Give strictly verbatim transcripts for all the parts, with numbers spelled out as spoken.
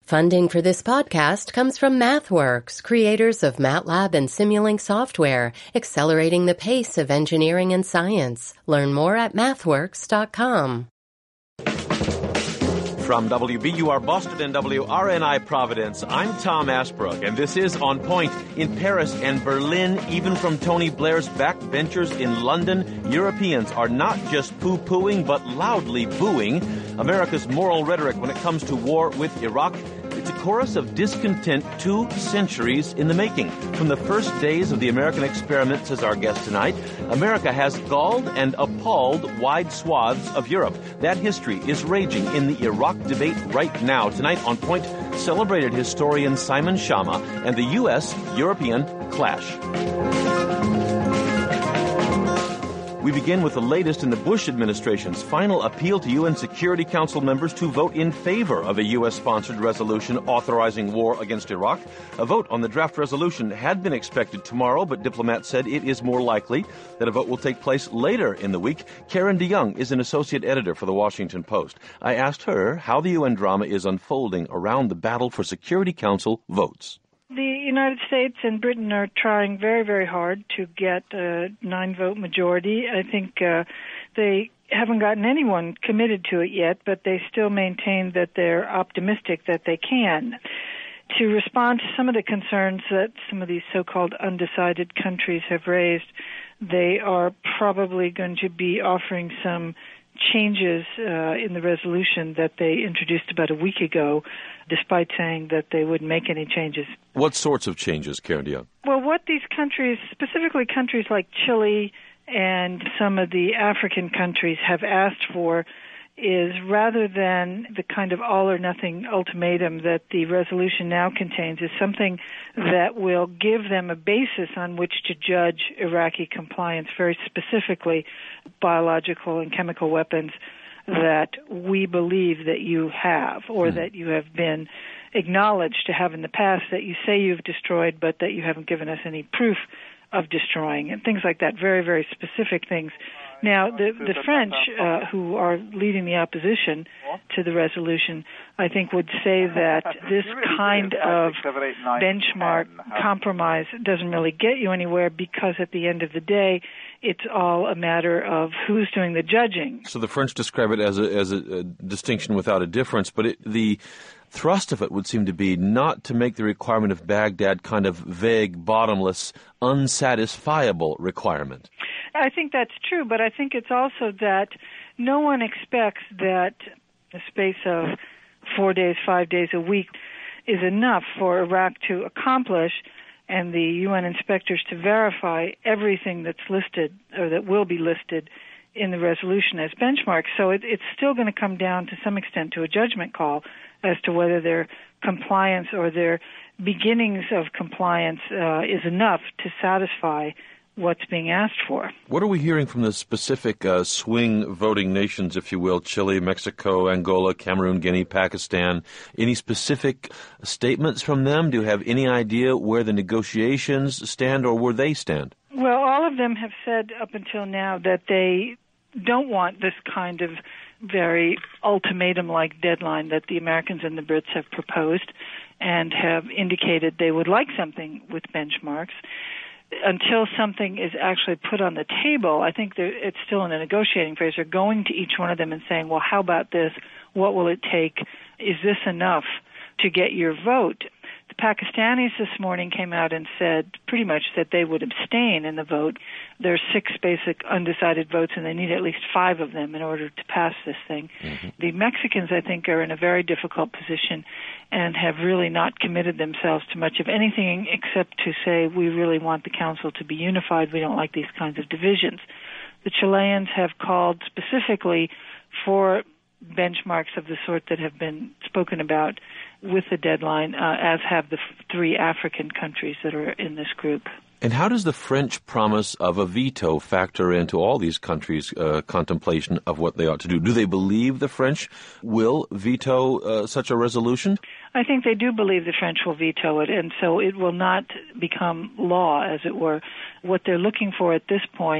Funding for this podcast comes from MathWorks, creators of MATLAB and Simulink software, accelerating the pace of engineering and science. Learn more at mathworks dot com. From W B U R Boston and W R N I Providence, I'm Tom Asbrook, and this is On Point. In Paris and Berlin, even from Tony Blair's backbenchers in London, Europeans are not just poo-pooing, but loudly booing America's moral rhetoric when it comes to war with Iraq. It's a chorus of discontent two centuries in the making. From the first days of the American experiment, says our guest tonight, America has galled and appalled wide swaths of Europe. That history is raging in the Iraq debate right now. Tonight on Point, celebrated historian Simon Schama and the U S-European clash. We begin with the latest in the Bush administration's final appeal to U N Security Council members to vote in favor of a U S-sponsored resolution authorizing war against Iraq. A vote on the draft resolution had been expected tomorrow, but diplomats said it is more likely that a vote will take place later in the week. Karen DeYoung is an associate editor for The Washington Post. I asked her how the U N drama is unfolding around the battle for Security Council votes. The United States and Britain are trying very, very hard to get a nine-vote majority. I think uh, they haven't gotten anyone committed to it yet, but they still maintain that they're optimistic that they can. To respond to some of the concerns that some of these so-called undecided countries have raised, they are probably going to be offering some changes uh, in the resolution that they introduced about a week ago, despite saying that they wouldn't make any changes. What sorts of changes, Karen DeYoung? Well, what these countries, specifically countries like Chile and some of the African countries, have asked for is, rather than the kind of all-or-nothing ultimatum that the resolution now contains, is something that will give them a basis on which to judge Iraqi compliance, very specifically biological and chemical weapons that we believe that you have, or that you have been acknowledged to have in the past, that you say you've destroyed, but that you haven't given us any proof of destroying, and things like that, very, very specific things. Now, the, the French, uh, who are leading the opposition to the resolution, I think would say that this kind of benchmark compromise doesn't really get you anywhere, because at the end of the day, it's all a matter of who's doing the judging. So the French describe it as a, as a, a distinction without a difference, but it, the thrust of it would seem to be not to make the requirement of Baghdad kind of vague, bottomless, unsatisfiable requirement. I think that's true, but I think it's also that no one expects that a space of four days, five days a week is enough for Iraq to accomplish and the U N inspectors to verify everything that's listed or that will be listed in the resolution as benchmarks. So it, it's still going to come down to some extent to a judgment call as to whether their compliance or their beginnings of compliance uh, is enough to satisfy what's being asked for. What are we hearing from the specific uh, swing voting nations, if you will, Chile, Mexico, Angola, Cameroon, Guinea, Pakistan? Any specific statements from them? Do you have any idea where the negotiations stand or where they stand? Well, all of them have said up until now that they don't want this kind of very ultimatum-like deadline that the Americans and the Brits have proposed, and have indicated they would like something with benchmarks. Until something is actually put on the table, I think it's still in a negotiating phase. They're going to each one of them and saying, well, how about this? What will it take? Is this enough to get your vote? The Pakistanis this morning came out and said pretty much that they would abstain in the vote. There are six basic undecided votes, and they need at least five of them in order to pass this thing. Mm-hmm. The Mexicans, I think, are in a very difficult position and have really not committed themselves to much of anything except to say, we really want the council to be unified. We don't like these kinds of divisions. The Chileans have called specifically for benchmarks of the sort that have been spoken about with the deadline, uh, as have the f- three African countries that are in this group. And how does the French promise of a veto factor into all these countries' uh, contemplation of what they ought to do? Do they believe the French will veto uh, such a resolution? I think they do believe the French will veto it, and so it will not become law, as it were. What they're looking for at this point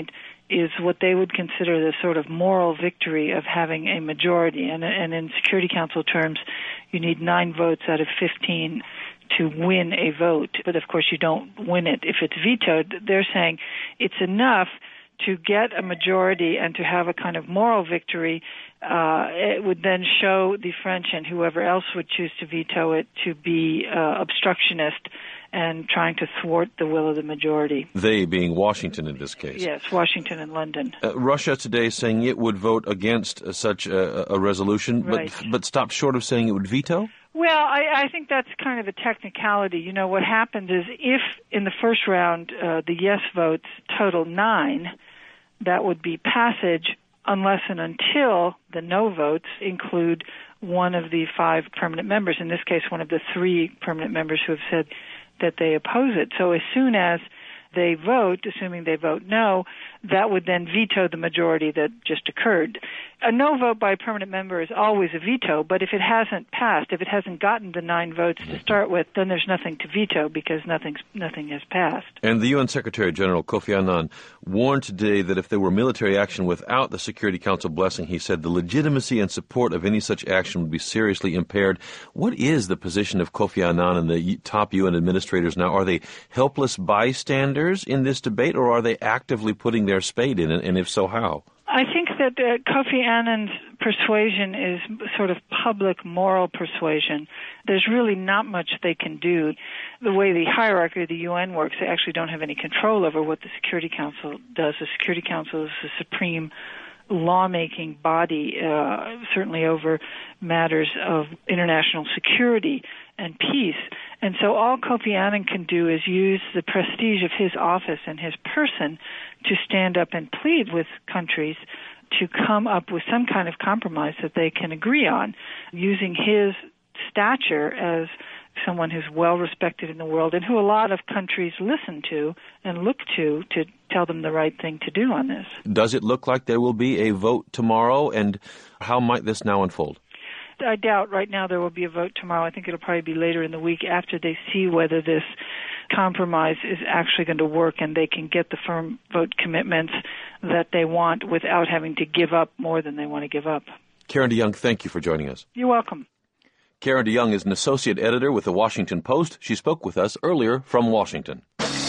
is what they would consider the sort of moral victory of having a majority. And, and in Security Council terms, you need nine votes out of fifteen to win a vote. But, of course, you don't win it if it's vetoed. They're saying it's enough to get a majority and to have a kind of moral victory. Uh, it would then show the French and whoever else would choose to veto it to be uh, obstructionist and trying to thwart the will of the majority. They being Washington in this case. Yes, Washington and London. Uh, Russia today is saying it would vote against uh, such a, a resolution, right. but but stopped short of saying it would veto? Well, I, I think that's kind of a technicality. You know, what happens is if in the first round uh, the yes votes total nine, that would be passage unless and until the no votes include one of the five permanent members, in this case one of the three permanent members who have said that they oppose it. So as soon as they vote, assuming they vote no, that would then veto the majority that just occurred. A no vote by a permanent member is always a veto, but if it hasn't passed, if it hasn't gotten the nine votes to start with, then there's nothing to veto because nothing's, nothing has passed. And the U N Secretary General Kofi Annan warned today that if there were military action without the Security Council blessing, he said the legitimacy and support of any such action would be seriously impaired. What is the position of Kofi Annan and the top U N administrators now? Are they helpless bystanders in this debate, or are they actively putting their spade in it, and if so, how? I think that uh, Kofi Annan's persuasion is sort of public moral persuasion. There's really not much they can do. The way the hierarchy of the U N works, they actually don't have any control over what the Security Council does. The Security Council is the supreme lawmaking body, uh, certainly over matters of international security and peace. And so all Kofi Annan can do is use the prestige of his office and his person to stand up and plead with countries to come up with some kind of compromise that they can agree on, using his stature as someone who's well respected in the world and who a lot of countries listen to and look to to tell them the right thing to do on this. Does it look like there will be a vote tomorrow, and how might this now unfold? I doubt right now there will be a vote tomorrow. I think it'll probably be later in the week after they see whether this compromise is actually going to work and they can get the firm vote commitments that they want without having to give up more than they want to give up. Karen DeYoung, thank you for joining us. You're welcome. Karen DeYoung is an associate editor with the Washington Post. She spoke with us earlier from Washington.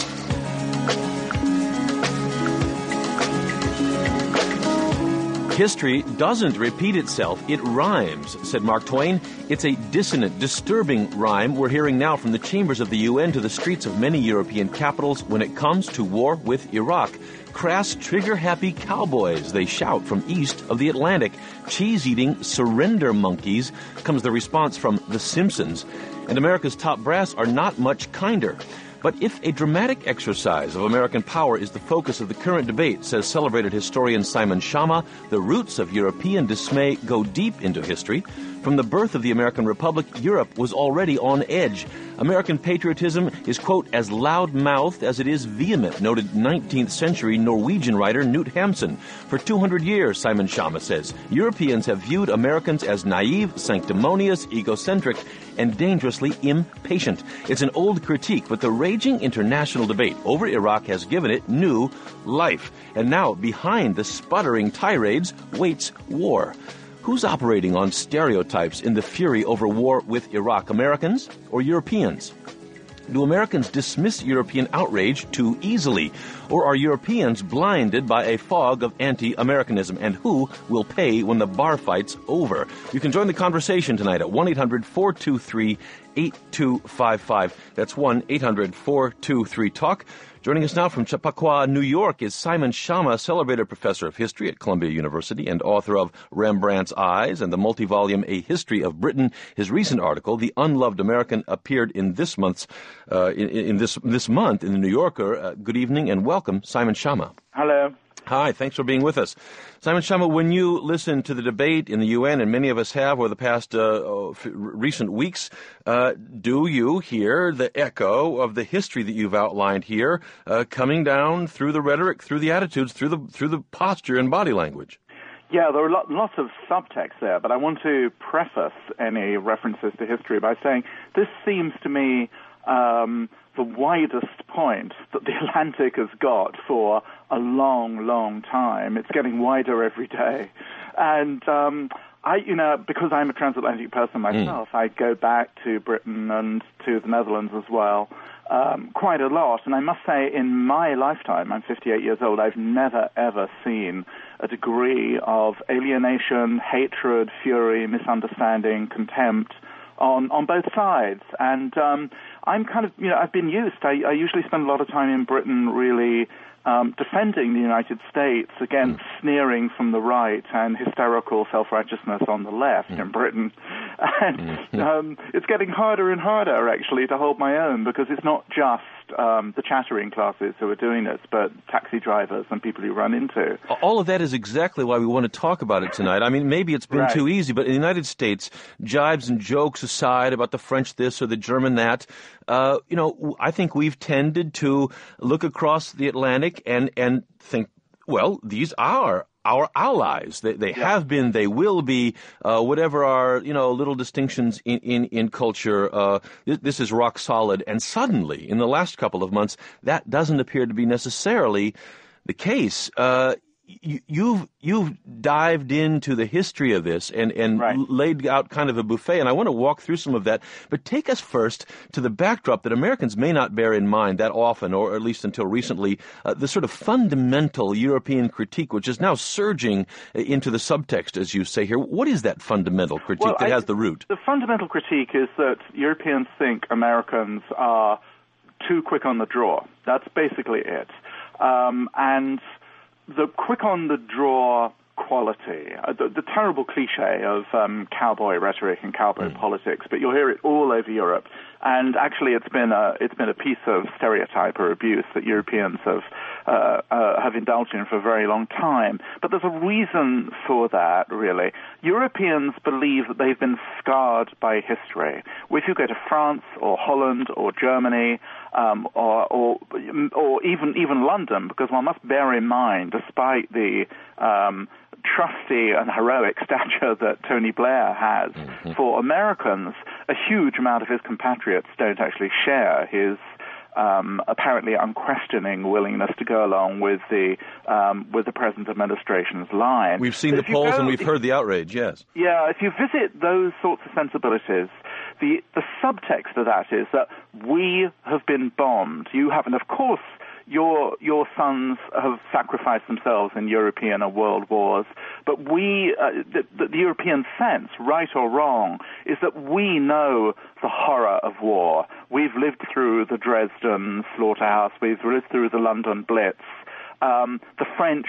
History doesn't repeat itself, it rhymes, said Mark Twain. It's a dissonant, disturbing rhyme we're hearing now from the chambers of the U N to the streets of many European capitals when it comes to war with Iraq. Crass, trigger-happy cowboys, they shout from east of the Atlantic. Cheese-eating surrender monkeys, comes the response from The Simpsons. And America's top brass are not much kinder. But if a dramatic exercise of American power is the focus of the current debate, says celebrated historian Simon Schama, the roots of European dismay go deep into history. From the birth of the American Republic, Europe was already on edge. American patriotism is, quote, as loud-mouthed as it is vehement, noted nineteenth century Norwegian writer Knut Hamsun. For two hundred years, Simon Schama says, Europeans have viewed Americans as naive, sanctimonious, egocentric, and dangerously impatient. It's an old critique, but the raging international debate over Iraq has given it new life. And now, behind the sputtering tirades, waits war. Who's operating on stereotypes in the fury over war with Iraq, Americans or Europeans? Do Americans dismiss European outrage too easily? Or are Europeans blinded by a fog of anti-Americanism? And who will pay when the bar fight's over? You can join the conversation tonight at one eight hundred four two three eight two five five. That's one eight hundred four two three talk. Joining us now from Chappaqua, New York, is Simon Schama, celebrated professor of history at Columbia University and author of Rembrandt's Eyes and the multi-volume A History of Britain. His recent article, The Unloved American, appeared in this month's uh, in, in this this month in the New Yorker. Uh, good evening and welcome, Simon Schama. Hello. Hi, thanks for being with us. Simon Schama, when you listen to the debate in the U N, and many of us have over the past uh, f- recent weeks, uh, do you hear the echo of the history that you've outlined here uh, coming down through the rhetoric, through the attitudes, through the through the posture and body language? Yeah, there are lo- lots of subtext there, but I want to preface any references to history by saying this seems to me um, the widest point that the Atlantic has got for a long, long time. It's getting wider every day. And um, I, you know, because I'm a transatlantic person myself, mm. I go back to Britain and to the Netherlands as well um, quite a lot. And I must say, in my lifetime, I'm fifty-eight years old, I've never, ever seen a degree of alienation, hatred, fury, misunderstanding, contempt on, on both sides. And um, I'm kind of, you know, I've been used. I, I usually spend a lot of time in Britain really um, defending the United States against mm. sneering from the right and hysterical self-righteousness on the left mm. in Britain. And mm. um, it's getting harder and harder, actually, to hold my own, because it's not just um, the chattering classes who are doing this, but taxi drivers and people who run into. All of that is exactly why we want to talk about it tonight. I mean, maybe it's been right. too easy, but in the United States, jibes and jokes aside about the French this or the German that, uh, you know, I think we've tended to look across the Atlantic and, and think, well, these are our allies. They, they yeah. have been, they will be, uh, whatever our, you know, little distinctions in, in, in culture, uh, this, this is rock solid. And suddenly, in the last couple of months, that doesn't appear to be necessarily the case. Uh, you, you've, you've dived into the history of this and, and right. laid out kind of a buffet, and I want to walk through some of that. But take us first to the backdrop that Americans may not bear in mind that often, or at least until recently, uh, the sort of fundamental European critique, which is now surging into the subtext, as you say here. What is that fundamental critique well, that I, has the root? The fundamental critique is that Europeans think Americans are too quick on the draw. That's basically it. Um, and the quick-on-the-draw quality, uh, the, the terrible cliche of um, cowboy rhetoric and cowboy mm. politics, but you'll hear it all over Europe. And actually, it's been a it's been a piece of stereotype or abuse that Europeans have uh, uh, have indulged in for a very long time. But there's a reason for that, really. Europeans believe that they've been scarred by history. If you go to France or Holland or Germany, um, or, or or even even London, because one must bear in mind, despite the um, trusty and heroic stature that Tony Blair has, mm-hmm. for Americans, a huge amount of his compatriots don't actually share his um, apparently unquestioning willingness to go along with the um, with the present administration's line. We've seen but the polls go, and we've heard the outrage, yes. Yeah, if you visit those sorts of sensibilities, the, the subtext of that is that we have been bombed. You haven't, of course. Your your sons have sacrificed themselves in European or world wars, but we, uh, the, the European sense, right or wrong, is that we know the horror of war. We've lived through the Dresden slaughterhouse. We've lived through the London Blitz. Um, the French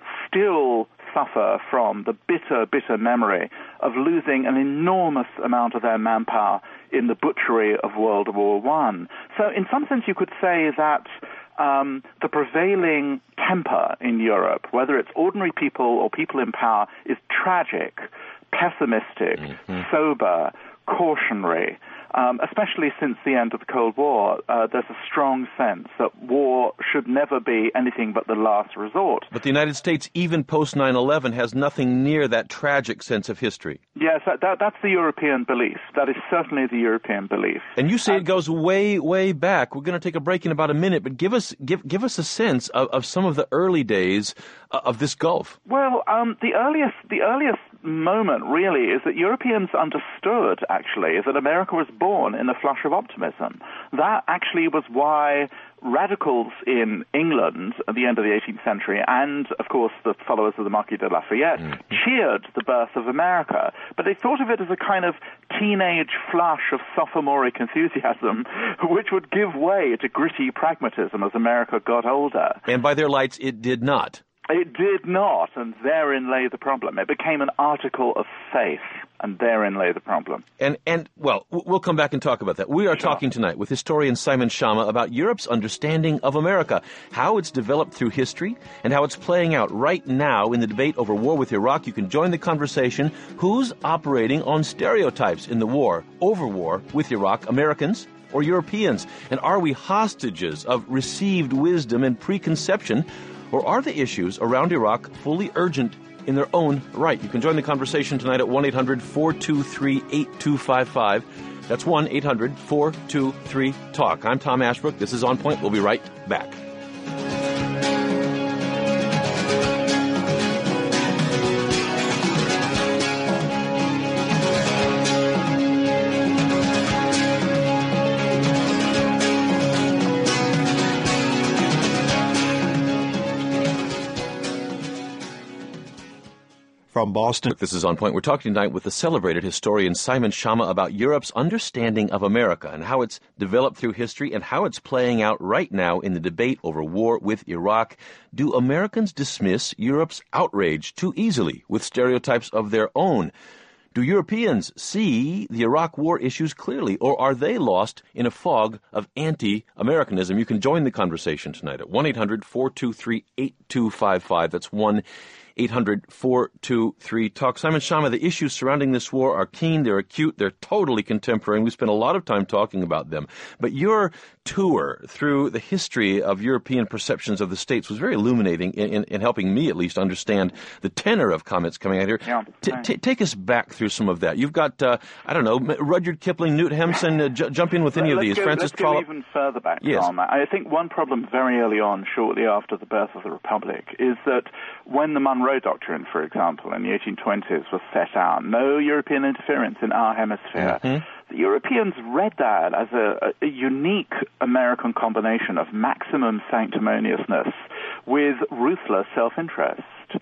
still suffer from the bitter, bitter memory of losing an enormous amount of their manpower in the butchery of World War One. So in some sense you could say that Um, the prevailing temper in Europe, whether it's ordinary people or people in power, is tragic, pessimistic, mm-hmm. sober, cautionary. Um, especially since the end of the Cold War, uh, there's a strong sense that war should never be anything but the last resort. But the United States, even post nine eleven, has nothing near that tragic sense of history. Yes, that, that, that's the European belief. That is certainly the European belief. And you say and, it goes way, way back. We're going to take a break in about a minute, but give us give give us a sense of, of some of the early days uh, of this Gulf. Well, um, the earliest the earliest moment, really, is that Europeans understood, actually, that America was born in a flush of optimism. That actually was why radicals in England at the end of the eighteenth century and, of course, the followers of the Marquis de Lafayette mm-hmm. cheered the birth of America. But they thought of it as a kind of teenage flush of sophomoric enthusiasm which would give way to gritty pragmatism as America got older. And by their lights, it did not. It did not, and therein lay the problem. It became an article of faith, and therein lay the problem. And, and well, we'll come back and talk about that. We are sure. talking tonight with historian Simon Schama about Europe's understanding of America, how it's developed through history, and how it's playing out right now in the debate over war with Iraq. You can join the conversation. Who's operating on stereotypes in the war, over war with Iraq, Americans or Europeans? And are we hostages of received wisdom and preconception? Or are the issues around Iraq fully urgent in their own right? You can join the conversation tonight at one eight hundred four two three eight two five five. That's one eight hundred four two three talk. I'm Tom Ashbrook. This is On Point. We'll be right back. From Boston. This is On Point. We're talking tonight with the celebrated historian Simon Schama about Europe's understanding of America and how it's developed through history and how it's playing out right now in the debate over war with Iraq. Do Americans dismiss Europe's outrage too easily with stereotypes of their own? Do Europeans see the Iraq war issues clearly, or are they lost in a fog of anti-Americanism? You can join the conversation tonight at one eight hundred four two three eight two five five. That's one eight hundred four two three talk. Simon Schama, the issues surrounding this war are keen, they're acute, they're totally contemporary, and we spent a lot of time talking about them. But your tour through the history of European perceptions of the states was very illuminating in, in, in helping me at least understand the tenor of comments coming out here. Yeah. T- t- take us back through some of that. You've got, uh, I don't know, Rudyard Kipling, Newt Hemson, uh, j- jump in with any let's of these. Go, Francis let's go Trollope. even further back, yes. Tom. I think one problem very early on, shortly after the birth of the Republic, is that when the Monroe Doctrine, for example, in the eighteen twenties was set out, no European interference in our hemisphere, Mm-hmm. the Europeans read that as a, a unique American combination of maximum sanctimoniousness with ruthless self-interest.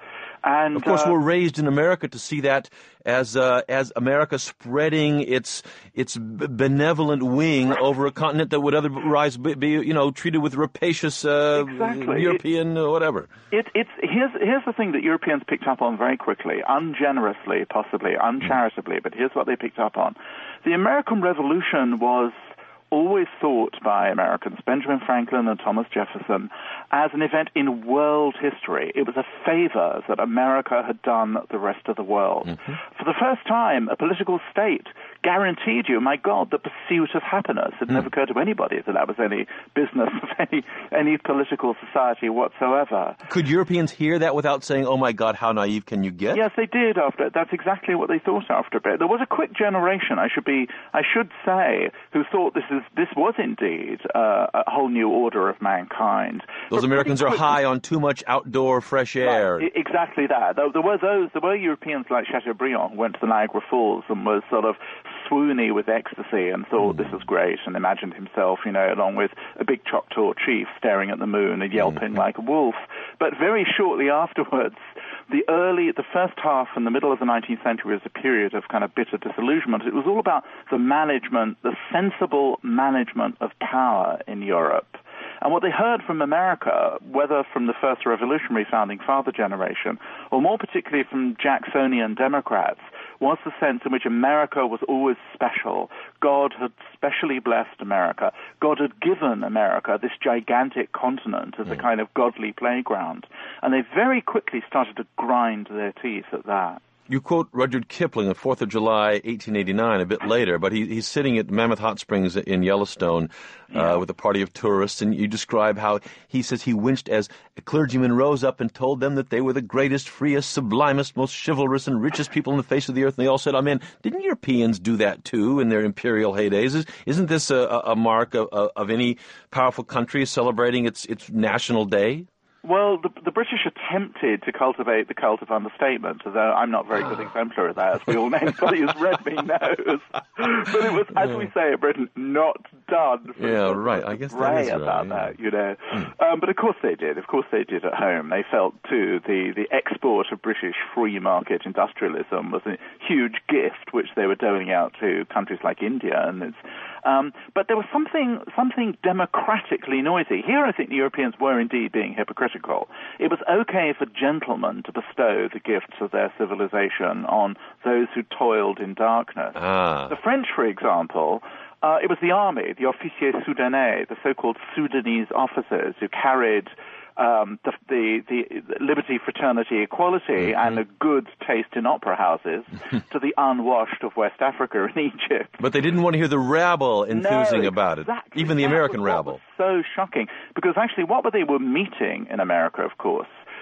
And, of course, uh, we're raised in America to see that as uh, as America spreading its its benevolent wing over a continent that would otherwise be, be you know, treated with rapacious uh, exactly. European it, whatever. It, it's here's here's the thing that Europeans picked up on very quickly, ungenerously, possibly, uncharitably, but here's what they picked up on: the American Revolution was always thought by Americans, Benjamin Franklin and Thomas Jefferson, as an event in world history. It was a favor that America had done the rest of the world. Mm-hmm. For the first time, a political state guaranteed you, my God, the pursuit of happiness. It mm. never occurred to anybody that that was any business of any, any political society whatsoever. Could Europeans hear that without saying, oh my God, how naive can you get? Yes, they did after. That's exactly what they thought after a bit. There was a quick generation, I should be, I should say, who thought this is this was indeed uh, a whole new order of mankind. Those but Americans are high on too much outdoor fresh air. Right, exactly that. There, there were those. There were Europeans like Chateaubriand who went to the Niagara Falls and was sort of swoony with ecstasy and thought mm. this was great and imagined himself, you know, along with a big Choctaw chief staring at the moon and yelping mm. like a wolf. But very shortly afterwards, the early, the first half and the middle of the nineteenth century was a period of kind of bitter disillusionment. It was all about the management, the sensible management of power in Europe. And what they heard from America, whether from the first revolutionary founding father generation, or more particularly from Jacksonian Democrats, was the sense in which America was always special. God had specially blessed America. God had given America this gigantic continent as a kind of godly playground. And they very quickly started to grind their teeth at that. You quote Rudyard Kipling, the fourth of July, eighteen eighty-nine, a bit later, but he, he's sitting at Mammoth Hot Springs in Yellowstone uh, yeah. with a party of tourists, and you describe how he says he winced as a clergyman rose up and told them that they were the greatest, freest, sublimest, most chivalrous, and richest people on the face of the earth, and they all said, amen. Didn't Europeans do that, too, in their imperial heydays? Is, isn't this a, a mark of, of any powerful country celebrating its, its national day? Well, the, the British attempted to cultivate the cult of understatement, although I'm not a very good exemplar of that, as we all know. Anybody who's read me knows. But it was, as we say in Britain, not done. Yeah, right. I guess that is right. about yeah. that, you know. Mm. Um, but of course they did. Of course they did at home. They felt, too, the, the export of British free market industrialism was a huge gift which they were doling out to countries like India. And it's, um, but there was something something democratically noisy. Here I think the Europeans were indeed being hypocritical. It was okay for gentlemen to bestow the gifts of their civilization on those who toiled in darkness. Ah. The French, for example, uh, it was the army, the officiers soudanais, the so-called Sudanese officers who carried um, the, the, the liberty, fraternity, equality, mm-hmm. and a good taste in opera houses to the unwashed of West Africa and Egypt. But they didn't want to hear the rabble enthusing no, about it, exactly. even the that American was rabble. So shocking, because actually what they were meeting in America, of course,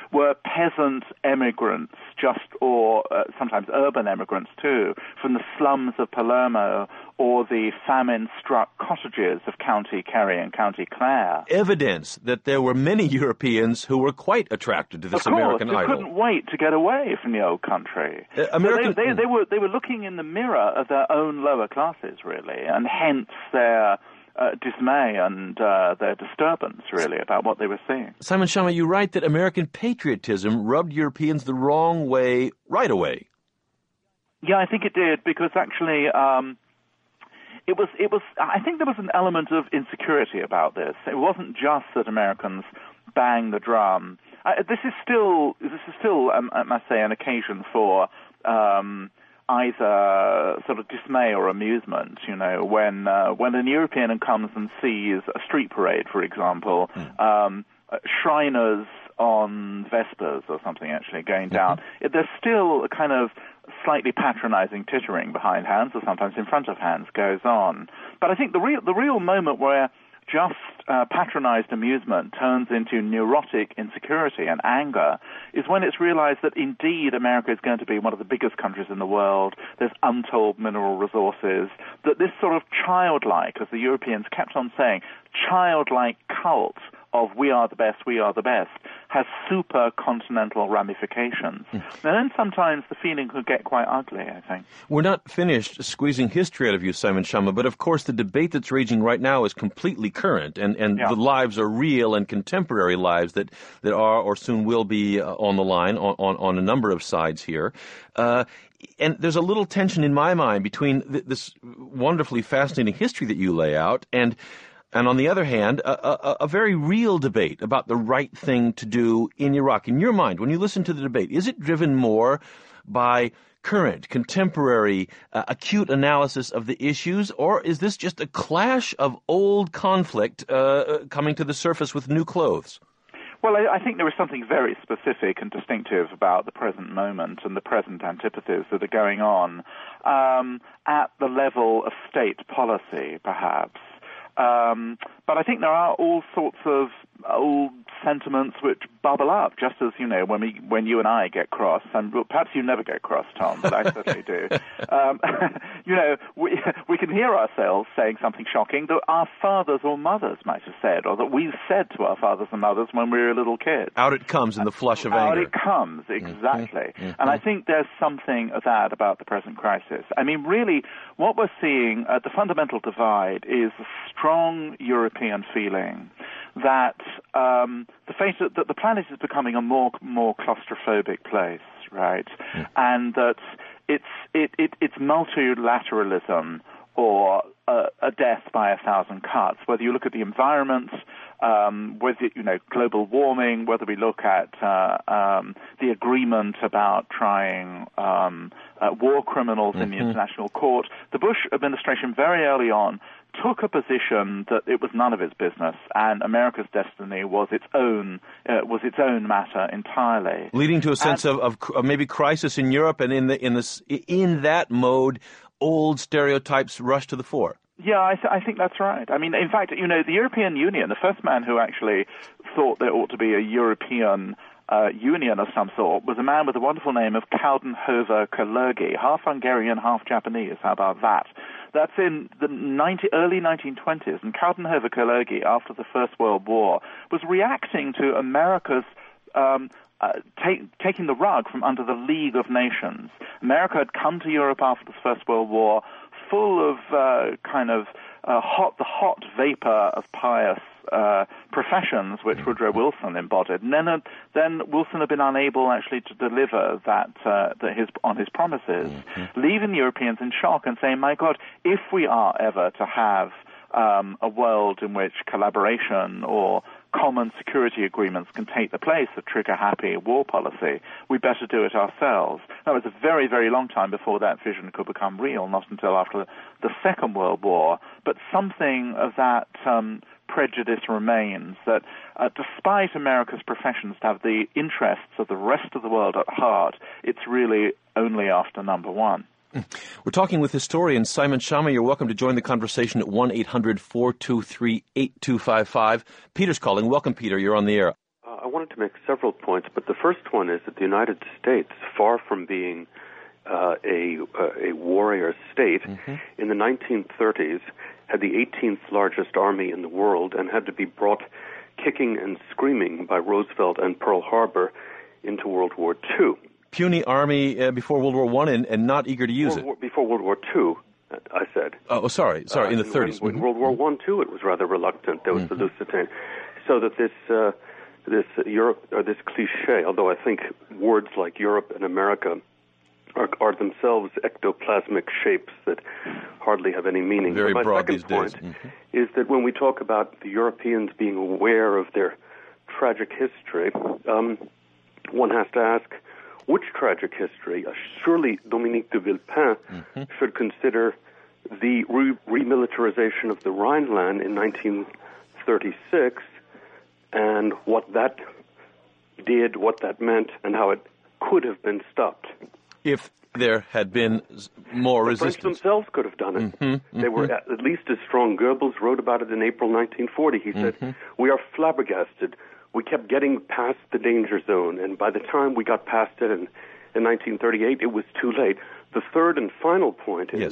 were peasant emigrants, just or uh, sometimes urban emigrants too, from the slums of Palermo or the famine-struck cottages of County Kerry and County Clare. Evidence that there were many Europeans who were quite attracted to this of course, American who idol. couldn't wait to get away from the old country. Uh, American... so they, they, they, were, they were looking in the mirror of their own lower classes, really, and hence their uh, dismay and uh, their disturbance, really, about what they were seeing. Simon Schama, you write that American patriotism rubbed Europeans the wrong way right away. Yeah, I think it did, because actually... Um, It was, it was, I think there was an element of insecurity about this. It wasn't just that Americans banged the drum. Uh, this is still, this is still, um, I must say, an occasion for um, either sort of dismay or amusement. You know, when uh, when an European comes and sees a street parade, for example, mm. um, Shriners on Vespers or something actually going down. Mm-hmm. There's still a kind of slightly patronizing tittering behind hands, or sometimes in front of hands, goes on. But I think the real the real moment where just uh, patronized amusement turns into neurotic insecurity and anger is when it's realized that indeed America is going to be one of the biggest countries in the world. There's untold mineral resources. That this sort of childlike, as the Europeans kept on saying, childlike cult of we are the best, we are the best, has super-continental ramifications. Mm. And then sometimes the feeling could get quite ugly, I think. We're not finished squeezing history out of you, Simon Schama, but of course the debate that's raging right now is completely current, and, and yeah. the lives are real and contemporary lives that, that are or soon will be uh, on the line on, on, on a number of sides here. Uh, and there's a little tension in my mind between th- this wonderfully fascinating history that you lay out and And on the other hand, a, a, a very real debate about the right thing to do in Iraq. In your mind, when you listen to the debate, is it driven more by current, contemporary, uh, acute analysis of the issues, or is this just a clash of old conflict uh, coming to the surface with new clothes? Well, I, I think there is something very specific and distinctive about the present moment and the present antipathies that are going on um, at the level of state policy, perhaps. Um, but I think there are all sorts of old sentiments which bubble up, just as, you know, when we, when you and I get cross, and perhaps you never get cross, Tom, but I certainly do. Um, you know, we, we can hear ourselves saying something shocking that our fathers or mothers might have said, or that we've said to our fathers and mothers when we were little kids. Out it comes in the flush of Out anger. Out it comes, exactly. Mm-hmm. And I think there's something of that about the present crisis. I mean, really, what we're seeing, uh, the fundamental divide is a strong European feeling that um, the fate that the planet is becoming a more more claustrophobic place, right? Mm. And that it's it, it it's multilateralism or a, a death by a thousand cuts. Whether you look at the environment, um, whether you know global warming, whether we look at uh, um, the agreement about trying um, uh, war criminals mm-hmm. in the international court, the Bush administration very early on took a position that it was none of its business, and America's destiny was its own uh, was its own matter entirely, leading to a sense and, of, of maybe crisis in Europe, and in the in this in that mode, old stereotypes rush to the fore. Yeah, I, th- I think that's right. I mean, in fact, you know, the European Union, the first man who actually thought there ought to be a European Uh, union of some sort, was a man with a wonderful name of Coudenhove Kalergi, half Hungarian, half Japanese. How about that? That's in the ninety, early nineteen twenties, and Coudenhove Kalergi, after the First World War, was reacting to America's um, uh, take, taking the rug from under the League of Nations. America had come to Europe after the First World War, full of uh, kind of uh, hot, the hot vapor of pious Uh, professions which Woodrow Wilson embodied, and then uh, then Wilson had been unable actually to deliver that, uh, that his on his promises, mm-hmm. leaving the Europeans in shock and saying, "My God, if we are ever to have um, a world in which collaboration or common security agreements can take the place of trigger-happy war policy, we better do it ourselves." That was a very, very long time before that vision could become real, not until after the Second World War. But something of that um, prejudice remains, that uh, despite America's professions to have the interests of the rest of the world at heart, it's really only after number one. We're talking with historian Simon Schama. You're welcome to join the conversation at one eight hundred four two three eight two five five. Peter's calling. Welcome, Peter. You're on the air. Uh, I wanted to make several points, but the first one is that the United States, far from being uh, a, uh, a warrior state, mm-hmm. in the nineteen thirties had the eighteenth largest army in the world and had to be brought kicking and screaming by Roosevelt and Pearl Harbor into World War Two. Puny army uh, before World War One and, and not eager to use World it. War, before World War Two, I said. Oh, sorry, sorry, uh, in the thirties. When, when mm-hmm. World War One, too, it was rather reluctant. There was mm-hmm. the Lusitania. So that this uh, this uh, Europe, or this cliche, although I think words like Europe and America are, are themselves ectoplasmic shapes that hardly have any meaning. Very but my broad second these point days. Mm-hmm. is that when we talk about the Europeans being aware of their tragic history, um, one has to ask, which tragic history? Uh, surely Dominique de Villepin mm-hmm. should consider the re- remilitarization of the Rhineland in nineteen thirty-six and what that did, what that meant, and how it could have been stopped. If there had been more the resistance. The French themselves could have done it. Mm-hmm, mm-hmm. They were at, at least as strong. Goebbels wrote about it in April nineteen forty. He mm-hmm. said, "We are flabbergasted. We kept getting past the danger zone, and by the time we got past it in, in nineteen thirty-eight, it was too late." The third and final point is yes.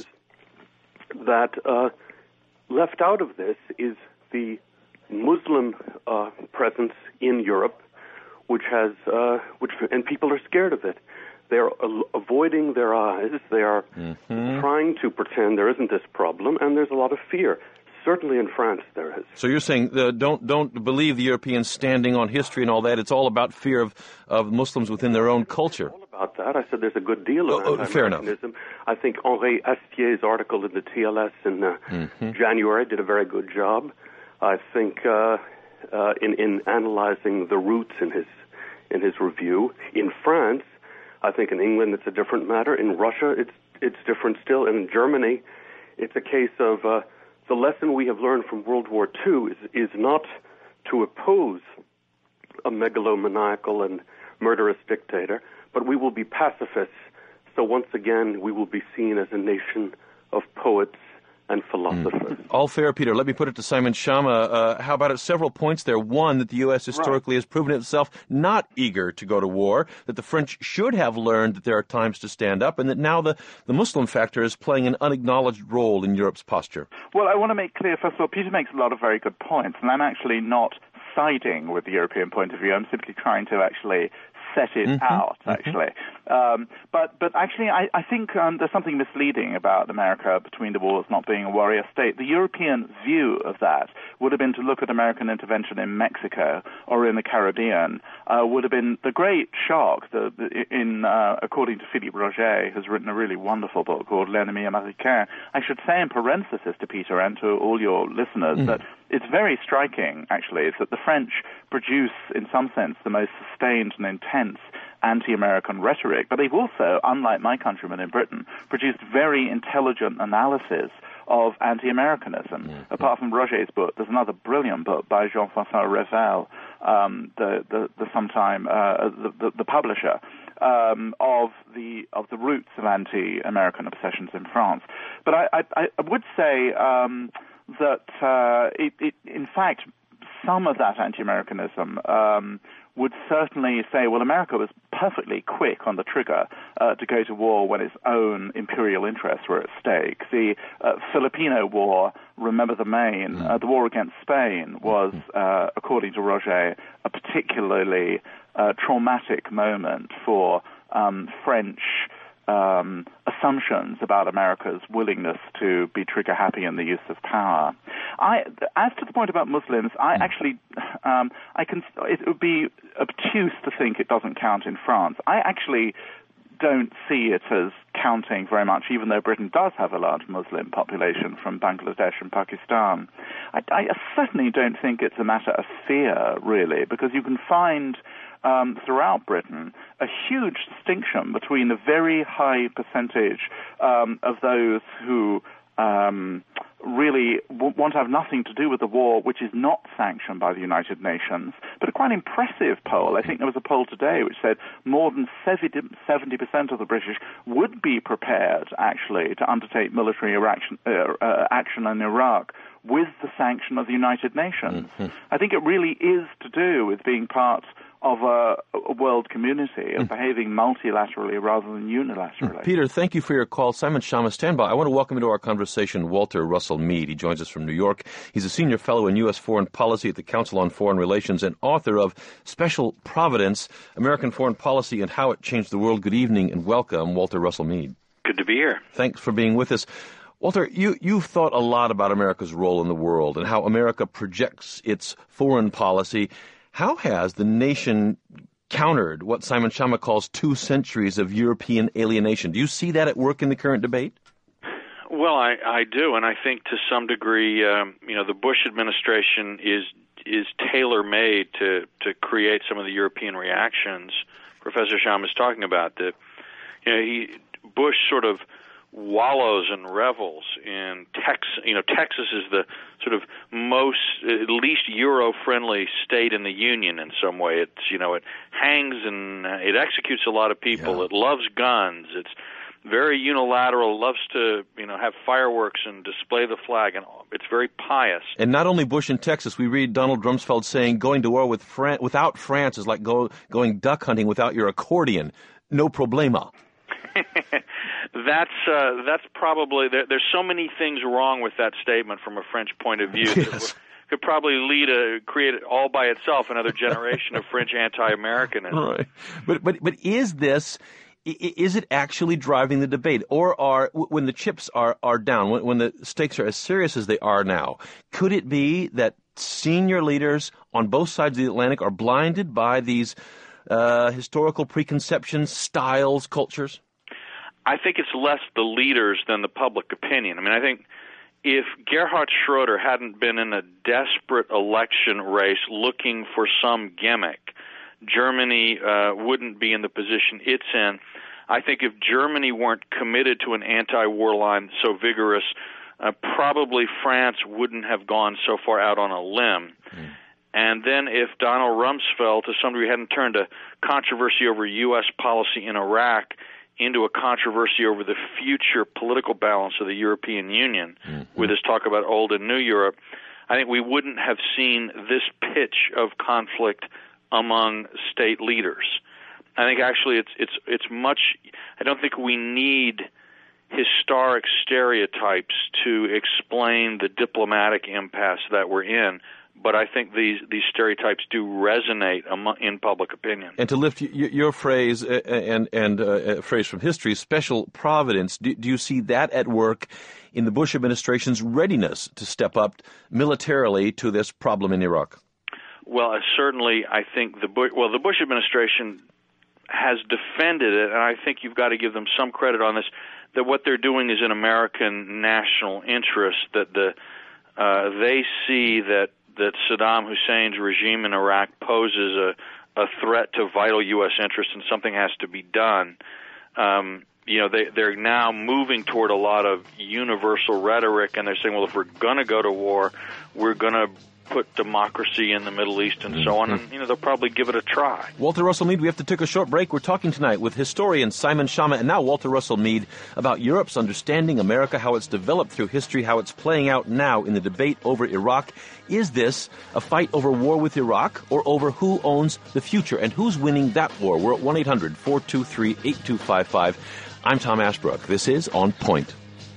that uh, left out of this is the Muslim uh, presence in Europe, which has, uh, which and people are scared of it. They are uh, avoiding their eyes. They are mm-hmm. trying to pretend there isn't this problem, and there's a lot of fear. Certainly in France there is. So you're saying uh, don't don't believe the Europeans standing on history and all that. It's all about fear of, of Muslims within their own culture. All about that. I said there's a good deal of oh, oh, fair enough. I think Henri Astier's article in the T L S in uh, mm-hmm. January did a very good job. I think uh, uh, in in analyzing the roots in his in his review. In France, I think in England it's a different matter. In Russia, it's it's different still. And in Germany, it's a case of uh, the lesson we have learned from World War Two is is not to oppose a megalomaniacal and murderous dictator, but we will be pacifists. So once again, we will be seen as a nation of poets and philosophers. Mm. All fair, Peter. Let me put it to Simon Schama. Uh, how about it? Several points there. One, that the U S historically right. has proven itself not eager to go to war, that the French should have learned that there are times to stand up, and that now the, the Muslim factor is playing an unacknowledged role in Europe's posture. Well, I want to make clear, first of all, Peter makes a lot of very good points, and I'm actually not siding with the European point of view. I'm simply trying to actually set it mm-hmm. out, actually. Mm-hmm. Um, but but actually, I, I think um, there's something misleading about America between the wars not being a warrior state. The European view of that would have been to look at American intervention in Mexico or in the Caribbean, uh, would have been the great shock, the, the, in uh, according to Philippe Roger, who's written a really wonderful book called L'Ennemi Américain. I should say in parenthesis to Peter and to all your listeners mm. that it's very striking, actually, is that the French produce, in some sense, the most sustained and intense anti-American rhetoric, but they've also, unlike my countrymen in Britain, produced very intelligent analysis of anti-Americanism. Mm-hmm. Apart from Roger's book, there's another brilliant book by Jean-François Revel, um, the, the, the sometime uh, the, the, the publisher, um, of the of the roots of anti-American obsessions in France. But I, I, I would say um, that, uh, it, it, in fact, some of that anti-Americanism um, would certainly say, well, America was perfectly quick on the trigger uh, to go to war when its own imperial interests were at stake. The uh, Filipino War, remember the Maine, mm. uh, the war against Spain was, uh, according to Roger, a particularly uh, traumatic moment for um, French Um, assumptions about America's willingness to be trigger-happy in the use of power. I, as to the point about Muslims, I actually, um, I can. It would be obtuse to think it doesn't count in France. I actually don't see it as counting very much, even though Britain does have a large Muslim population from Bangladesh and Pakistan. I, I certainly don't think it's a matter of fear, really, because you can find Um, throughout Britain, a huge distinction between a very high percentage um, of those who um, really w- want to have nothing to do with the war, which is not sanctioned by the United Nations, but a quite impressive poll. I think there was a poll today which said more than seventy percent of the British would be prepared, actually, to undertake military action, uh, uh, action in Iraq with the sanction of the United Nations. Mm-hmm. I think it really is to do with being part of a, a world community, of mm. behaving multilaterally rather than unilaterally. Peter, thank you for your call. Simon Schama, stand by. I want to welcome into our conversation Walter Russell Mead. He joins us from New York. He's a senior fellow in U S foreign policy at the Council on Foreign Relations and author of Special Providence, American Foreign Policy and How It Changed the World. Good evening and welcome, Walter Russell Mead. Good to be here. Thanks for being with us. Walter, you, you've thought a lot about America's role in the world and how America projects its foreign policy. How has the nation countered what Simon Schama calls two centuries of European alienation? Do you see that at work in the current debate? Well, I, I do, and I think to some degree, um, you know, the Bush administration is is tailor-made to, to create some of the European reactions Professor Schama is talking about. That, you know, he Bush sort of wallows and revels in Texas. You know, Texas is the sort of most, at least Euro-friendly state in the Union in some way. It's, you know, it hangs and uh, it executes a lot of people. Yeah. It loves guns. It's very unilateral, loves to, you know, have fireworks and display the flag, and it's very pious. And not only Bush in Texas, we read Donald Rumsfeld saying going to war with Fran- without France is like go- going duck hunting without your accordion. No problema. That's uh, that's probably there, there's so many things wrong with that statement from a French point of view. Yes. That could probably lead a create all by itself another generation of French anti-Americanism. Right, but but but is this? Is it actually driving the debate, or are when the chips are are down, when, when the stakes are as serious as they are now? Could it be that senior leaders on both sides of the Atlantic are blinded by these uh, historical preconceptions, styles, cultures? I think it's less the leaders than the public opinion. I mean, I think if Gerhard Schroeder hadn't been in a desperate election race looking for some gimmick, Germany uh, wouldn't be in the position it's in. I think if Germany weren't committed to an anti-war line so vigorous, uh, probably France wouldn't have gone so far out on a limb. Mm. And then if Donald Rumsfeld, to some degree, hadn't turned a controversy over U S policy in Iraq into a controversy over the future political balance of the European Union, mm-hmm. with this talk about old and new Europe, I think we wouldn't have seen this pitch of conflict among state leaders. I think actually it's it's it's much. I don't think we need historic stereotypes to explain the diplomatic impasse that we're in. But I think these, these stereotypes do resonate among, in public opinion. And to lift y- your phrase uh, and and uh, a phrase from history, special providence, do, do you see that at work in the Bush administration's readiness to step up militarily to this problem in Iraq? Well, uh, certainly, I think the Bush, well, the Bush administration has defended it, and I think you've got to give them some credit on this. That what they're doing is in American national interest. That the uh, they see that. that Saddam Hussein's regime in Iraq poses a, a threat to vital U S interests and something has to be done. Um, you know, they, they're now moving toward a lot of universal rhetoric, and they're saying, well, if we're going to go to war, we're going to put democracy in the Middle East and so on, and, you know, they'll probably give it a try. Walter Russell Mead, we have to take a short break. We're talking tonight with historian Simon Schama and now Walter Russell Mead about Europe's understanding America, how it's developed through history, how it's playing out now in the debate over Iraq. Is this a fight over war with Iraq or over who owns the future and who's winning that war? We're at one eight hundred four two three eight two five five. I'm Tom Ashbrook. This is On Point.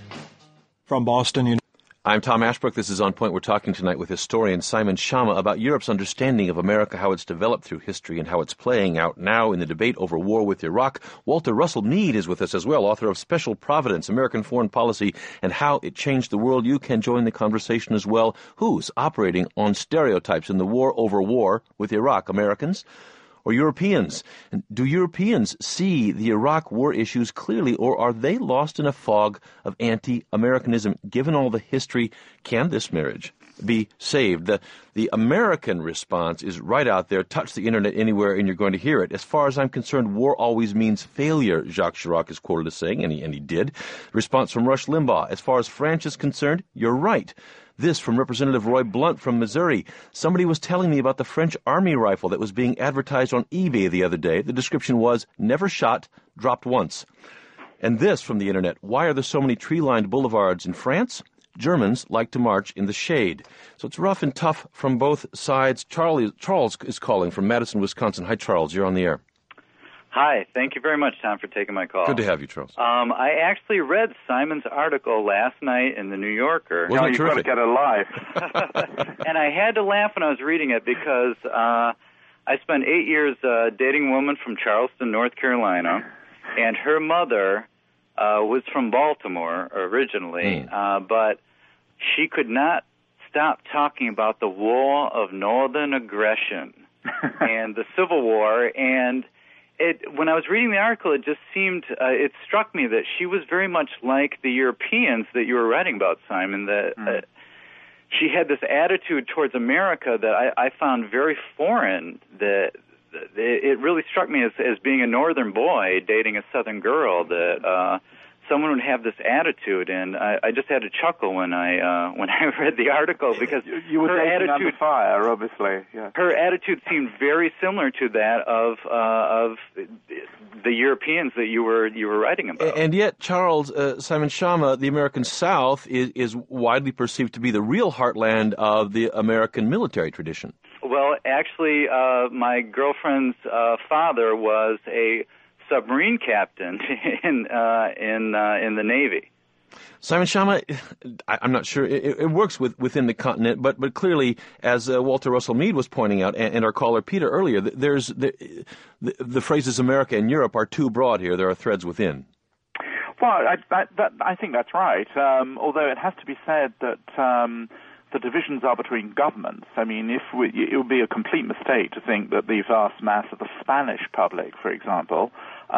From Boston, you I'm Tom Ashbrook. This is On Point. We're talking tonight with historian Simon Schama about Europe's understanding of America, how it's developed through history, and how it's playing out now in the debate over war with Iraq. Walter Russell Mead is with us as well, author of Special Providence, American Foreign Policy, and How It Changed the World. You can join the conversation as well. Who's operating on stereotypes in the war over war with Iraq? Americans or Europeans? And do Europeans see the Iraq war issues clearly, or are they lost in a fog of anti-Americanism? Given all the history, can this marriage be saved? The, the American response is right out there. Touch the Internet anywhere and you're going to hear it. As far as I'm concerned, war always means failure, Jacques Chirac is quoted as saying, and he, and he did. Response from Rush Limbaugh: as far as France is concerned, you're right. This from Representative Roy Blunt from Missouri. Somebody was telling me about the French Army rifle that was being advertised on eBay the other day. The description was, never shot, dropped once. And this from the Internet: why are there so many tree-lined boulevards in France? Germans like to march in the shade. So it's rough and tough from both sides. Charlie, Charles is calling from Madison, Wisconsin. Hi, Charles. You're on the air. Hi. Thank you very much, Tom, for taking my call. Good to have you, Charles. Um, I actually read Simon's article last night in The New Yorker. Wasn't it you've terrific? got to get a life. And I had to laugh when I was reading it because uh, I spent eight years uh, dating a woman from Charleston, North Carolina, and her mother uh, was from Baltimore originally, mm. uh, but she could not stop talking about the War of Northern Aggression and the Civil War, and It, when I was reading the article, it just seemed, uh, it struck me that she was very much like the Europeans that you were writing about, Simon, that mm. uh, she had this attitude towards America that I, I found very foreign, that, that it really struck me as, as being a northern boy dating a southern girl, that uh, someone would have this attitude, and I, I just had to chuckle when I uh, when I read the article because you, you were her dating attitude, under fire, obviously. Yeah. Her attitude seemed very similar to that of uh, of the Europeans that you were you were writing about. And yet, Charles, uh, Simon Schama, the American South is, is widely perceived to be the real heartland of the American military tradition. Well, actually, uh, my girlfriend's uh, father was a submarine captain in uh, in uh, in the Navy. Simon Schama, I, I'm not sure it, it works with, within the continent, but but clearly, as uh, Walter Russell Mead was pointing out, and, and our caller Peter earlier, there's the, the the phrases America and Europe are too broad here. There are threads within. Well, I, that, that, I think that's right. Um, although it has to be said that um, the divisions are between governments. I mean, if we, it would be a complete mistake to think that the vast mass of the Spanish public, for example,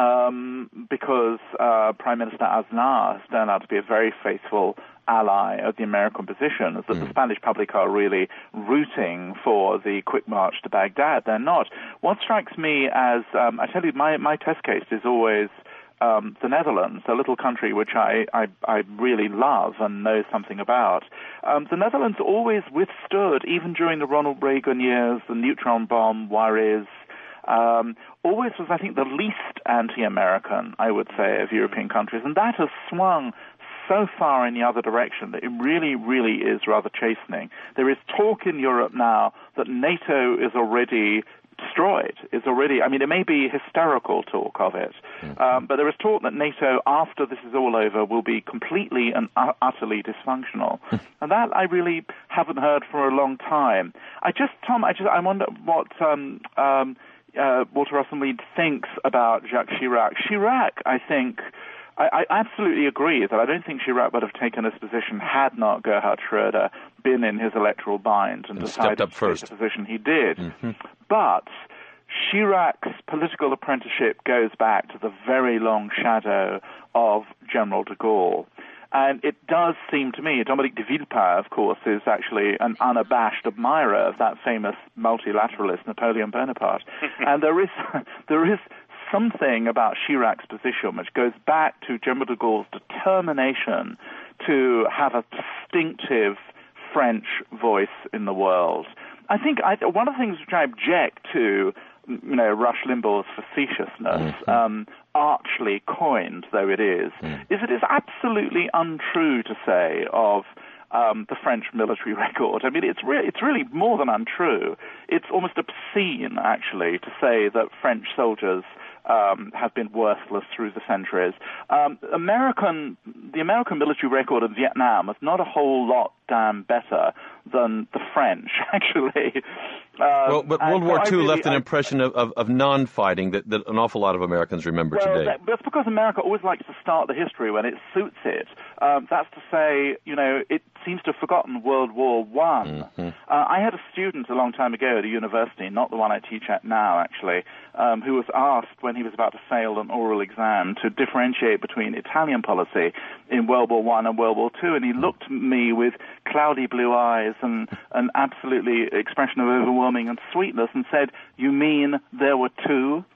um, because uh, Prime Minister Aznar has turned out to be a very faithful ally of the American position, is that mm. the Spanish public are really rooting for the quick march to Baghdad. They're not. What strikes me as, um, I tell you, my, my test case is always Um, the Netherlands, a little country which I, I, I really love and know something about. Um, the Netherlands always withstood, even during the Ronald Reagan years, the neutron bomb worries, um, always was, I think, the least anti-American, I would say, of European countries. And that has swung so far in the other direction that it really, really is rather chastening. There is talk in Europe now that NATO is already destroyed, is already, I mean, it may be hysterical talk of it, mm-hmm. um, but there is talk that NATO, after this is all over, will be completely and uh, utterly dysfunctional. And that I really haven't heard for a long time. I just, Tom, I just, I wonder what um, um, uh, Walter Russell Mead thinks about Jacques Chirac. Chirac, I think, I, I absolutely agree that I don't think Chirac would have taken this position had not Gerhard Schröder been in his electoral bind and, and decided up to first. take the position he did. Mm-hmm. But Chirac's political apprenticeship goes back to the very long shadow of General de Gaulle. And it does seem to me, Dominique de Villepin, of course, is actually an unabashed admirer of that famous multilateralist Napoleon Bonaparte. And there is there is something about Chirac's position which goes back to General de Gaulle's determination to have a distinctive French voice in the world. I think I, one of the things which I object to, you know, Rush Limbaugh's facetiousness, mm-hmm. um, archly coined though it is, mm. is it is absolutely untrue to say of um, the French military record. I mean, it's really, it's really more than untrue. It's almost obscene, actually, to say that French soldiers Um, have been worthless through the centuries. Um, American, the American military record of Vietnam is not a whole lot damn better than the French, actually. Um, well, but World War so Two really, left an I, impression of, of, of non-fighting that, that an awful lot of Americans remember well, today. That, that's because America always likes to start the history when it suits it. Um, that's to say, you know, it seems to have forgotten World War One. Mm-hmm. Uh, I had a student a long time ago at a university, not the one I teach at now, actually, um, who was asked when he was about to fail an oral exam to differentiate between Italian policy in World War One and World War Two, and he looked at me with cloudy blue eyes and an absolutely expression of overwhelming and sweetness and said, "You mean there were two?"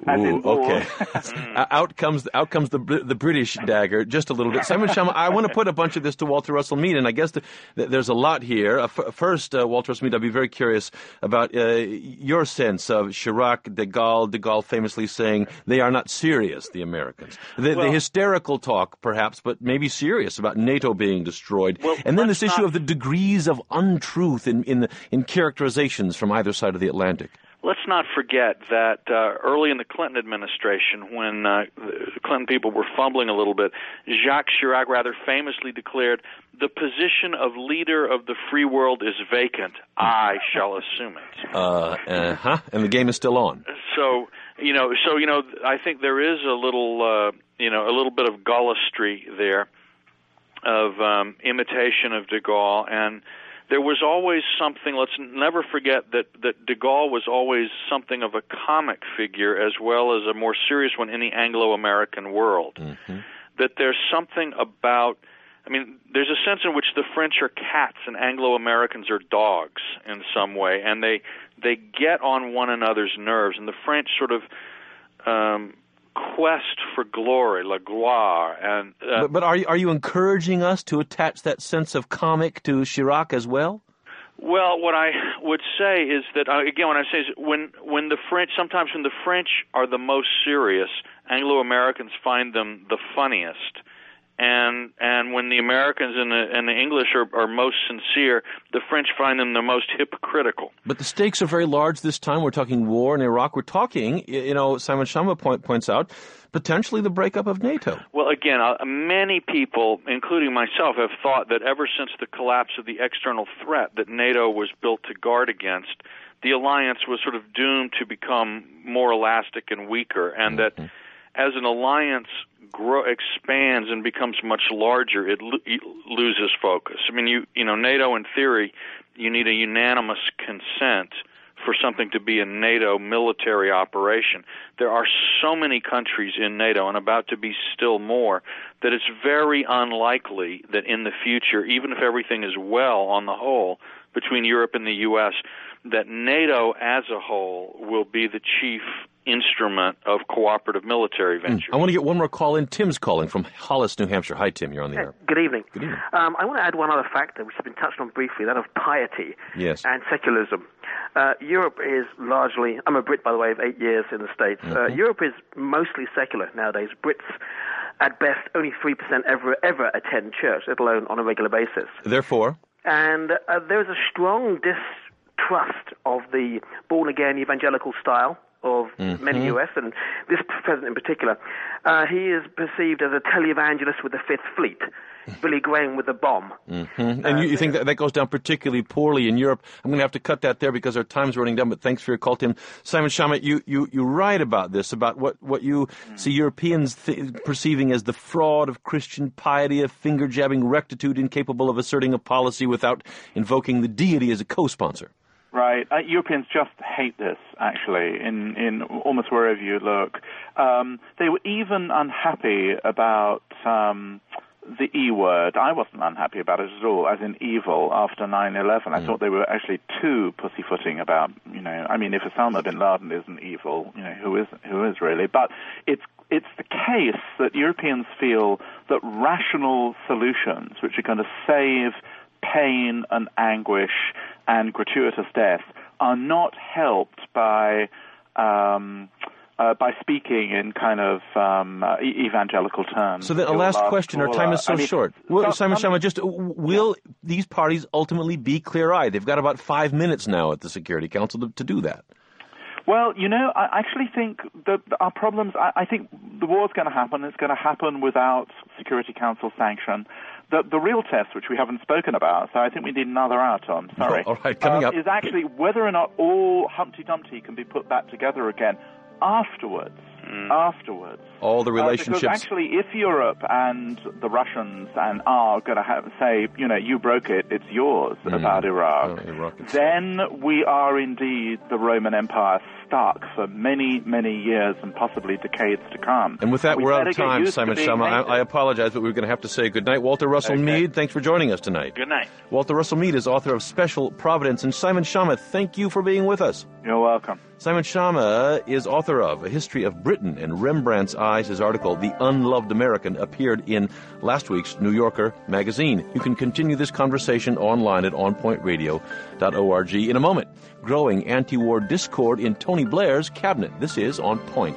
As Ooh, in war. okay. out comes out comes the the British dagger just a little bit. Simon Schama, I want to put a bunch of this to Walter Russell Mead, and I guess the, the, there's a lot here. Uh, f- first, uh, Walter Russell Mead, I'd be very curious about uh, your sense of Chirac, de Gaulle, de Gaulle famously saying they are not serious, the Americans. The, well, the hysterical talk, perhaps, but maybe serious about NATO being destroyed. Well, and then this not... issue of the degrees of untruth in in, the, in characterizations from either side of the Atlantic. Let's not forget that uh, early in the Clinton administration, when uh, the Clinton people were fumbling a little bit, Jacques Chirac rather famously declared, "The position of leader of the free world is vacant. I shall assume it." Uh, uh-huh. And the game is still on. So, you know, so you know, I think there is a little, uh, you know, a little bit of Gaullistry there, of um, imitation of de Gaulle, and there was always something, let's never forget that, that de Gaulle was always something of a comic figure as well as a more serious one in the Anglo-American world. Mm-hmm. That there's something about, I mean, there's a sense in which the French are cats and Anglo-Americans are dogs in some way, and they they get on one another's nerves, and the French sort of um, quest for glory, la gloire. And uh, but, but are you, are you encouraging us to attach that sense of comic to Chirac as well? Well, what I would say is that, uh, again, when I say is when when the French, sometimes when the French are the most serious, Anglo-Americans find them the funniest. And and when the Americans and the, and the English are, are most sincere, the French find them the most hypocritical. But the stakes are very large this time. We're talking war in Iraq. We're talking, you know, Simon Schama point, points out, potentially the breakup of NATO. Well, again, uh, many people, including myself, have thought that ever since the collapse of the external threat that NATO was built to guard against, the alliance was sort of doomed to become more elastic and weaker, and mm-hmm. that as an alliance grow, expands and becomes much larger, it, lo- it loses focus. I mean, you you know, NATO in theory, you need a unanimous consent for something to be a NATO military operation. There are so many countries in NATO, and about to be still more, that it's very unlikely that in the future, even if everything is well on the whole between Europe and the U S, that NATO as a whole will be the chief instrument of cooperative military ventures. Mm. I want to get one more call in. Tim's calling from Hollis, New Hampshire. Hi, Tim. You're on the air. Good evening. Good evening. Um, I want to add one other factor, which has been touched on briefly, that of piety yes. and secularism. Uh, Europe is largely, I'm a Brit, by the way, of eight years in the States. Mm-hmm. Uh, Europe is mostly secular nowadays. Brits, at best, only three percent ever, ever attend church, let alone on a regular basis. Therefore? And uh, there's a strong distrust of the born-again evangelical style of mm-hmm. many U S, and this president in particular. Uh, he is perceived as a televangelist with the Fifth Fleet, Billy Graham with the bomb. Mm-hmm. And uh, you, you think that, that goes down particularly poorly in Europe. I'm going to have to cut that there because our time's running down, but thanks for your call, Tim. Simon Schama, you, you, you write about this, about what, what you mm. see Europeans th- perceiving as the fraud of Christian piety, a finger-jabbing rectitude incapable of asserting a policy without invoking the deity as a co-sponsor. Right. Uh, Europeans just hate this, actually, in, in almost wherever you look. Um, they were even unhappy about um, the E word. I wasn't unhappy about it at all, as in evil, after nine eleven. I mm. thought they were actually too pussyfooting about, you know, I mean, if Osama bin Laden isn't evil, you know, who is, who is really? But it's it's the case that Europeans feel that rational solutions, which are going to save pain and anguish and gratuitous death, are not helped by um, uh, by speaking in kind of um, uh, evangelical terms. So then, a last question. Our time is so I mean, short. Well, Simon Schama, just will yeah. these parties ultimately be clear-eyed? They've got about five minutes now at the Security Council to, to do that. Well, you know, I actually think that our problems, I, I think the war's going to happen. It's going to happen without Security Council sanction. The, the real test, which we haven't spoken about, so I think we need another hour, Tom, sorry, oh, all right, coming um, up. is actually whether or not all Humpty Dumpty can be put back together again afterwards. mm. afterwards. All the relationships. Uh, because actually, if Europe and the Russians and are going to have say, you know, you broke it, it's yours mm. about Iraq, oh, Iraq then we are indeed the Roman Empire stuck for many, many years and possibly decades to come. And with that, we we're out of time, Simon Schama. I, I apologize, but we're going to have to say good night. Walter Russell okay. Mead, thanks for joining us tonight. Good night. Walter Russell Mead is author of Special Providence. And Simon Schama, thank you for being with us. You're welcome. Simon Schama is author of A History of Britain in Rembrandt's Eyes. His article, The Unloved American, appeared in last week's New Yorker magazine. You can continue this conversation online at on point radio dot org. In a moment, growing anti-war discord in Tony Blair's cabinet. This is On Point.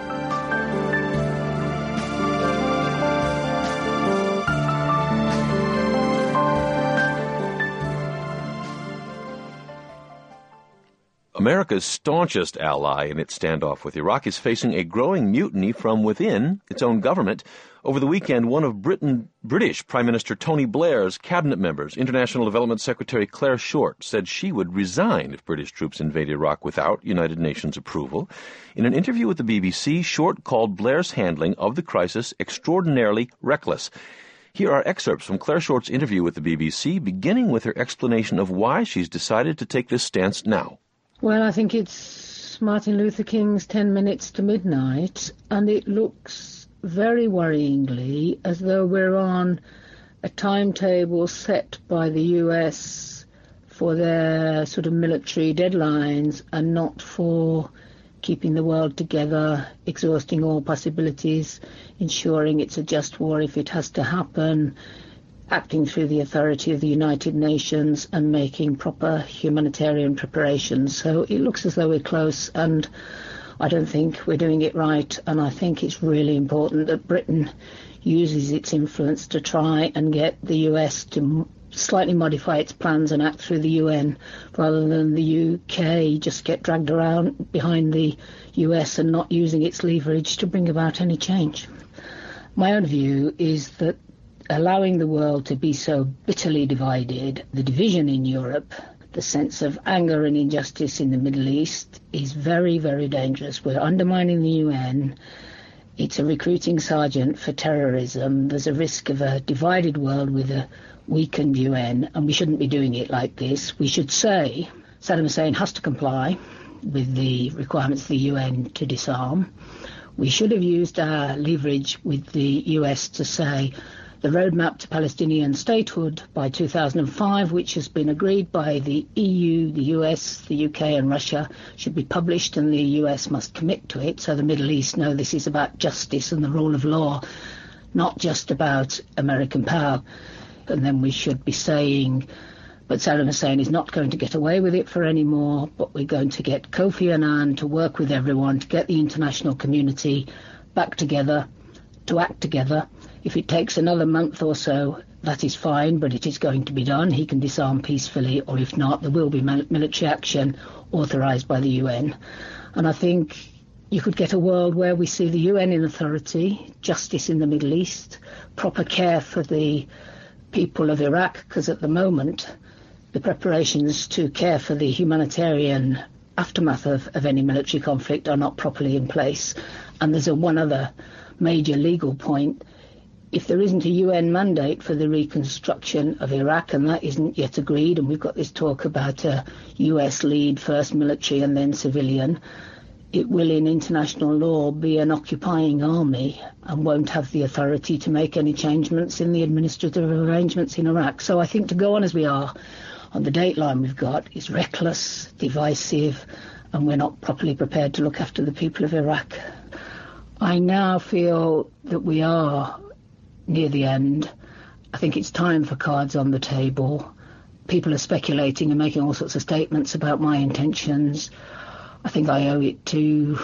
America's staunchest ally in its standoff with Iraq is facing a growing mutiny from within its own government. Over the weekend, one of Britain, British Prime Minister Tony Blair's cabinet members, International Development Secretary Claire Short, said she would resign if British troops invade Iraq without United Nations approval. In an interview with the B B C, Short called Blair's handling of the crisis extraordinarily reckless. Here are excerpts from Claire Short's interview with the B B C, beginning with her explanation of why she's decided to take this stance now. Well, I think it's Martin Luther King's ten minutes to midnight, and it looks very worryingly as though we're on a timetable set by the U S for their sort of military deadlines and not for keeping the world together, exhausting all possibilities, ensuring it's a just war if it has to happen, acting through the authority of the United Nations and making proper humanitarian preparations. So it looks as though we're close, and I don't think we're doing it right, and I think it's really important that Britain uses its influence to try and get the U S to slightly modify its plans and act through the U N rather than the U K just get dragged around behind the U S and not using its leverage to bring about any change. My own view is that allowing the world to be so bitterly divided, the division in Europe, the sense of anger and injustice in the Middle East is very, very dangerous. We're undermining the U N. It's a recruiting sergeant for terrorism. There's a risk of a divided world with a weakened U N, and we shouldn't be doing it like this. We should say Saddam Hussein has to comply with the requirements of the U N to disarm. We should have used our leverage with the U S to say the roadmap to Palestinian statehood by two thousand five, which has been agreed by the E U, the U S, the U K and Russia, should be published, and the U S must commit to it so the Middle East know this is about justice and the rule of law, not just about American power. And then we should be saying, but Saddam Hussein is not going to get away with it for any more, but we're going to get Kofi Annan to work with everyone to get the international community back together, to act together. If it takes another month or so, that is fine, but it is going to be done. He can disarm peacefully, or if not, there will be military action authorised by the U N. And I think you could get a world where we see the U N in authority, justice in the Middle East, proper care for the people of Iraq, because at the moment the preparations to care for the humanitarian aftermath of, of any military conflict are not properly in place. And there's a one other major legal point. If there isn't a U N mandate for the reconstruction of Iraq, and that isn't yet agreed, and we've got this talk about a U S lead, first military and then civilian, it will in international law be an occupying army and won't have the authority to make any changements in the administrative arrangements in Iraq. So I think to go on as we are on the date line we've got is reckless, divisive, and we're not properly prepared to look after the people of Iraq. I now feel that we are near the end. I think it's time for cards on the table. People are speculating and making all sorts of statements about my intentions. I think I owe it to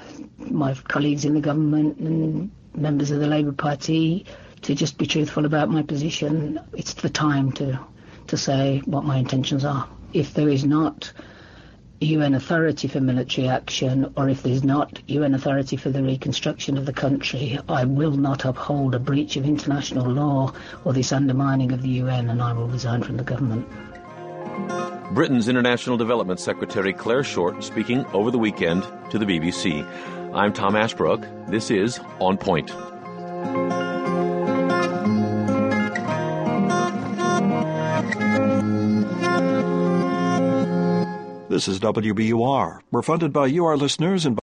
my colleagues in the government and members of the Labour Party to just be truthful about my position. It's the time to, to say what my intentions are. If there is not U N authority for military action, or if there's not U N authority for the reconstruction of the country, I will not uphold a breach of international law or this undermining of the U N, and I will resign from the government. Britain's International Development Secretary Claire Short speaking over the weekend to the B B C. I'm Tom Ashbrook. This is On Point. This is W B U R. We're funded by you, our listeners, and